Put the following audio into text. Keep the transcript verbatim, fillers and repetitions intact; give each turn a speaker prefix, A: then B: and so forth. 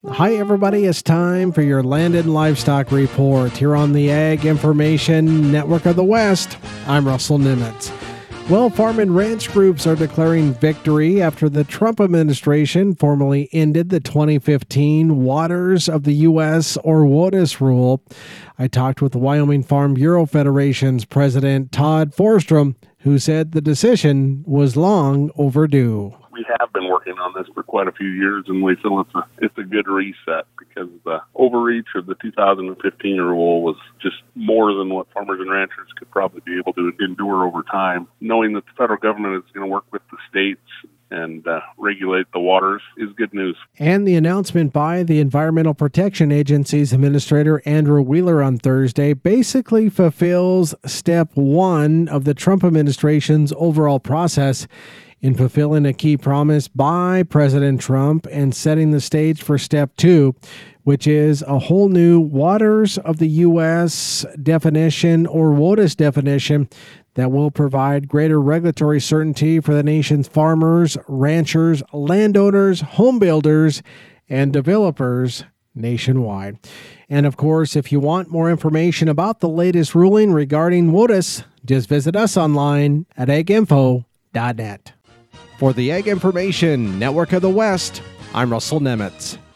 A: Hi, everybody. It's time for your Land and Livestock Report here on the Ag Information Network of the West. I'm Russell Nimitz. Well, farm and ranch groups are declaring victory after the Trump administration formally ended the twenty fifteen Waters of the U S or WOTUS rule. I talked with the Wyoming Farm Bureau Federation's president, Todd Forstrom, who said the decision was long overdue.
B: We have been working on this for quite a few years, and we feel it's a, it's a good reset because the overreach of the two thousand fifteen rule was just more than what farmers and ranchers could probably be able to endure over time. Knowing that the federal government is going to work with the states and uh, regulate the waters is good news.
A: And the announcement by the Environmental Protection Agency's Administrator Andrew Wheeler on Thursday basically fulfills step one of the Trump administration's overall process in fulfilling a key promise by President Trump and setting the stage for step two, which is a whole new Waters of the U S definition or WOTUS definition that will provide greater regulatory certainty for the nation's farmers, ranchers, landowners, home builders, and developers nationwide. And of course, if you want more information about the latest ruling regarding WOTUS, just visit us online at ag info dot net. For the Ag Information Network of the West, I'm Russell Nimitz.